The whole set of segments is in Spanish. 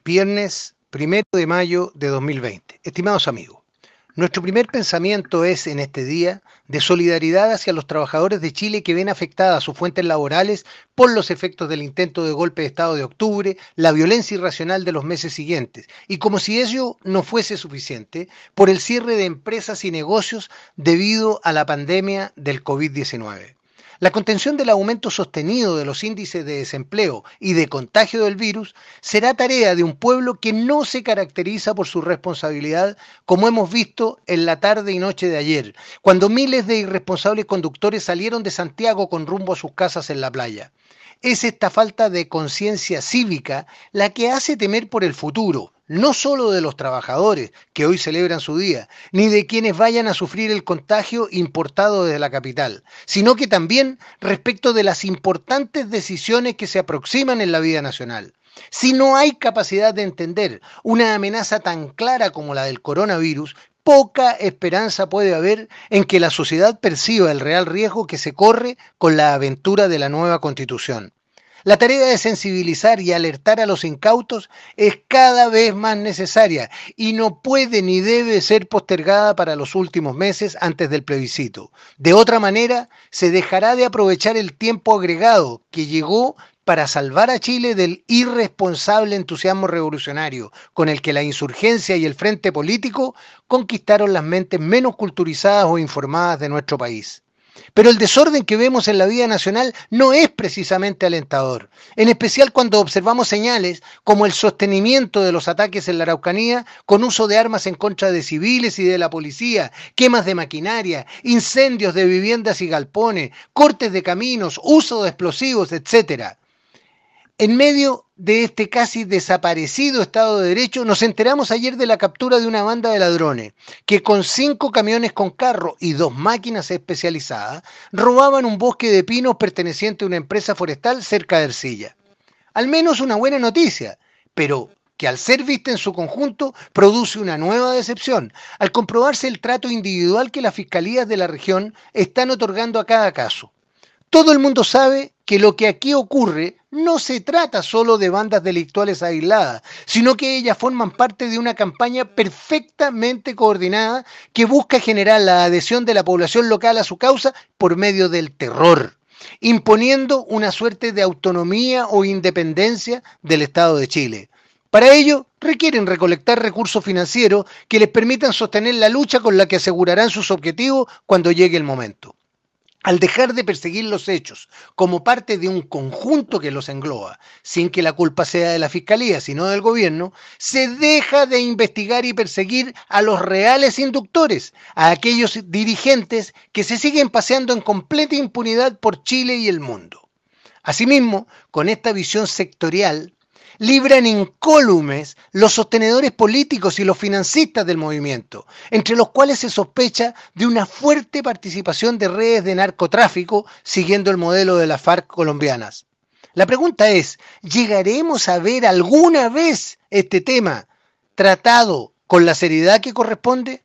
Viernes 1 de mayo de 2020. Estimados amigos, nuestro primer pensamiento es en este día de solidaridad hacia los trabajadores de Chile que ven afectadas sus fuentes laborales por los efectos del intento de golpe de Estado de octubre, la violencia irracional de los meses siguientes y, como si ello no fuese suficiente, por el cierre de empresas y negocios debido a la pandemia del COVID-19. La contención del aumento sostenido de los índices de desempleo y de contagio del virus será tarea de un pueblo que no se caracteriza por su responsabilidad, como hemos visto en la tarde y noche de ayer, cuando miles de irresponsables conductores salieron de Santiago con rumbo a sus casas en la playa. Es esta falta de conciencia cívica la que hace temer por el futuro, no solo de los trabajadores que hoy celebran su día, ni de quienes vayan a sufrir el contagio importado desde la capital, sino que también respecto de las importantes decisiones que se aproximan en la vida nacional. Si no hay capacidad de entender una amenaza tan clara como la del coronavirus, poca esperanza puede haber en que la sociedad perciba el real riesgo que se corre con la aventura de la nueva Constitución. La tarea de sensibilizar y alertar a los incautos es cada vez más necesaria y no puede ni debe ser postergada para los últimos meses antes del plebiscito. De otra manera, se dejará de aprovechar el tiempo agregado que llegó para salvar a Chile del irresponsable entusiasmo revolucionario con el que la insurgencia y el frente político conquistaron las mentes menos culturizadas o informadas de nuestro país. Pero el desorden que vemos en la vida nacional no es precisamente alentador, en especial cuando observamos señales como el sostenimiento de los ataques en la Araucanía con uso de armas en contra de civiles y de la policía, quemas de maquinaria, incendios de viviendas y galpones, cortes de caminos, uso de explosivos, etcétera. En medio de este casi desaparecido Estado de Derecho, nos enteramos ayer de la captura de una banda de ladrones que con 5 camiones con carro y 2 máquinas especializadas robaban un bosque de pinos perteneciente a una empresa forestal cerca de Ercilla. Al menos una buena noticia, pero que al ser vista en su conjunto produce una nueva decepción, al comprobarse el trato individual que las fiscalías de la región están otorgando a cada caso. Todo el mundo sabe que lo que aquí ocurre no se trata solo de bandas delictuales aisladas, sino que ellas forman parte de una campaña perfectamente coordinada que busca generar la adhesión de la población local a su causa por medio del terror, imponiendo una suerte de autonomía o independencia del Estado de Chile. Para ello, requieren recolectar recursos financieros que les permitan sostener la lucha con la que asegurarán sus objetivos cuando llegue el momento. Al dejar de perseguir los hechos como parte de un conjunto que los engloba, sin que la culpa sea de la Fiscalía, sino del gobierno, se deja de investigar y perseguir a los reales inductores, a aquellos dirigentes que se siguen paseando en completa impunidad por Chile y el mundo. Asimismo, con esta visión sectorial, libran incólumes los sostenedores políticos y los financistas del movimiento, entre los cuales se sospecha de una fuerte participación de redes de narcotráfico siguiendo el modelo de las FARC colombianas. La pregunta es, ¿llegaremos a ver alguna vez este tema tratado con la seriedad que corresponde?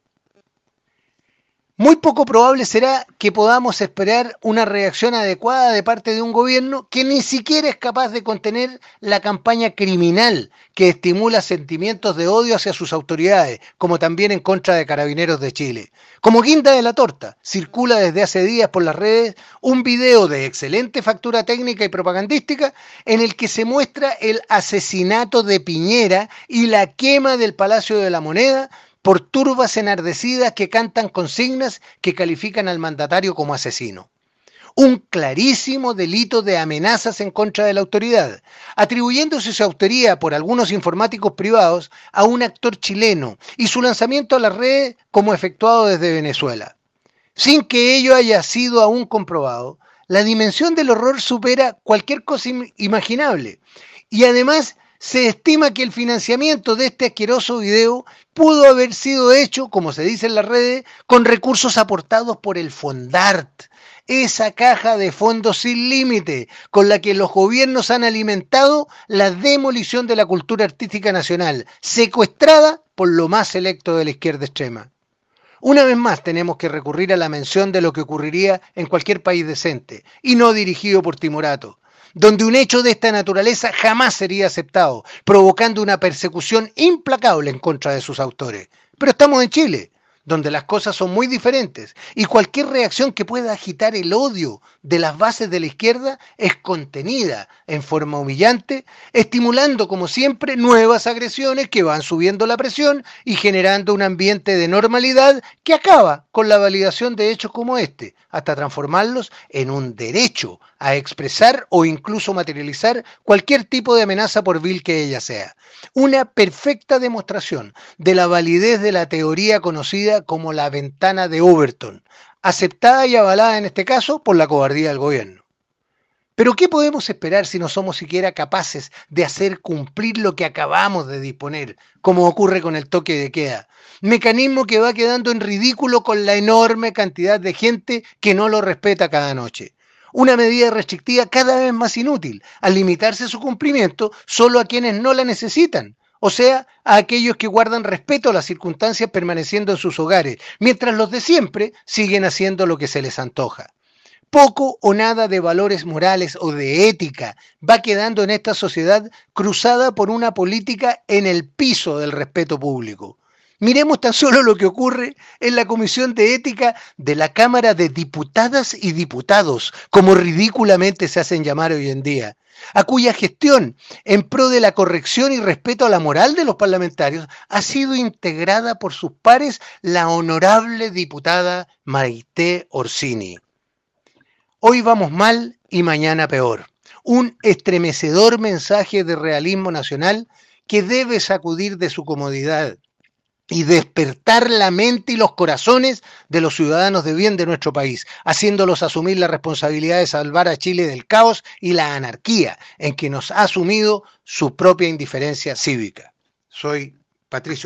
Muy poco probable será que podamos esperar una reacción adecuada de parte de un gobierno que ni siquiera es capaz de contener la campaña criminal que estimula sentimientos de odio hacia sus autoridades, como también en contra de Carabineros de Chile. Como guinda de la torta, circula desde hace días por las redes un video de excelente factura técnica y propagandística en el que se muestra el asesinato de Piñera y la quema del Palacio de la Moneda por turbas enardecidas que cantan consignas que califican al mandatario como asesino. Un clarísimo delito de amenazas en contra de la autoridad, atribuyéndose su autoría por algunos informáticos privados a un actor chileno y su lanzamiento a las redes como efectuado desde Venezuela. Sin que ello haya sido aún comprobado, la dimensión del horror supera cualquier cosa imaginable y además se estima que el financiamiento de este asqueroso video pudo haber sido hecho, como se dice en las redes, con recursos aportados por el Fondart, esa caja de fondos sin límite con la que los gobiernos han alimentado la demolición de la cultura artística nacional, secuestrada por lo más selecto de la izquierda extrema. Una vez más tenemos que recurrir a la mención de lo que ocurriría en cualquier país decente y no dirigido por timoratos. donde un hecho de esta naturaleza jamás sería aceptado, provocando una persecución implacable en contra de sus autores. Pero estamos en Chile, donde las cosas son muy diferentes y cualquier reacción que pueda agitar el odio de las bases de la izquierda es contenida en forma humillante, estimulando como siempre nuevas agresiones que van subiendo la presión y generando un ambiente de normalidad que acaba con la validación de hechos como este, hasta transformarlos en un derecho a expresar o incluso materializar cualquier tipo de amenaza por vil que ella sea. Una perfecta demostración de la validez de la teoría conocida como la ventana de Overton, aceptada y avalada en este caso por la cobardía del gobierno. Pero ¿qué podemos esperar si no somos siquiera capaces de hacer cumplir lo que acabamos de disponer, como ocurre con el toque de queda? Mecanismo que va quedando en ridículo con la enorme cantidad de gente que no lo respeta cada noche. Una medida restrictiva cada vez más inútil, al limitarse su cumplimiento solo a quienes no la necesitan, o sea, a aquellos que guardan respeto a las circunstancias permaneciendo en sus hogares, mientras los de siempre siguen haciendo lo que se les antoja. Poco o nada de valores morales o de ética va quedando en esta sociedad cruzada por una política en el piso del respeto público. Miremos tan solo lo que ocurre en la Comisión de Ética de la Cámara de Diputadas y Diputados, como ridículamente se hacen llamar hoy en día, a cuya gestión en pro de la corrección y respeto a la moral de los parlamentarios ha sido integrada por sus pares la honorable diputada Maite Orsini. Hoy vamos mal y mañana peor. Un estremecedor mensaje de realismo nacional que debe sacudir de su comodidad y despertar la mente y los corazones de los ciudadanos de bien de nuestro país, haciéndolos asumir la responsabilidad de salvar a Chile del caos y la anarquía en que nos ha sumido su propia indiferencia cívica. Soy Patricio